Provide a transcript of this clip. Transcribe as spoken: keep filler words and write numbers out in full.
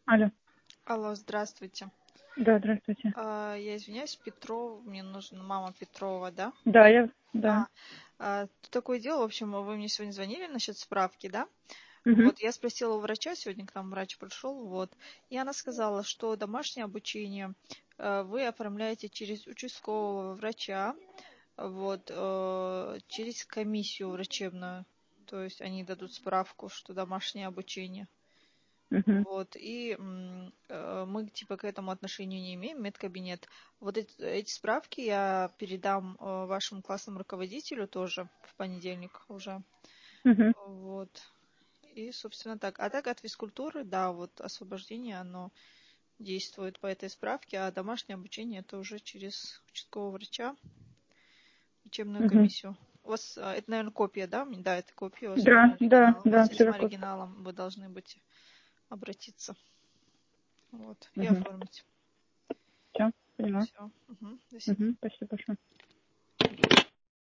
Алло. Алло, здравствуйте. Да, здравствуйте. А, Я извиняюсь, Петров, мне нужна мама Петрова, да? Да, я, да. А, а, тут такое дело, в общем, вы мне сегодня звонили насчет справки, да? Угу. Вот, я спросила у врача, сегодня к нам врач пришел, вот, и она сказала, что домашнее обучение э, вы оформляете через участкового врача, вот, э, через комиссию врачебную, то есть они дадут справку, что домашнее обучение. Угу. Вот, и м, э, мы типа к этому отношению не имеем, медкабинет. Вот эти, эти справки я передам э, вашему классному руководителю тоже в понедельник уже. Угу. Вот. И, собственно, так. А так от физкультуры, да, вот освобождение, оно действует по этой справке, а домашнее обучение это уже через участкового врача, лечебную Угу. комиссию. У вас, а, это, наверное, копия, да? Да, это копия, у вас Да, нужен да, оригинал. да, С этим ксерокопия. оригиналом вы должны быть обратиться. Вот. И Угу. оформить. Все, поняла. Все. Угу. Спасибо. Угу. Спасибо большое.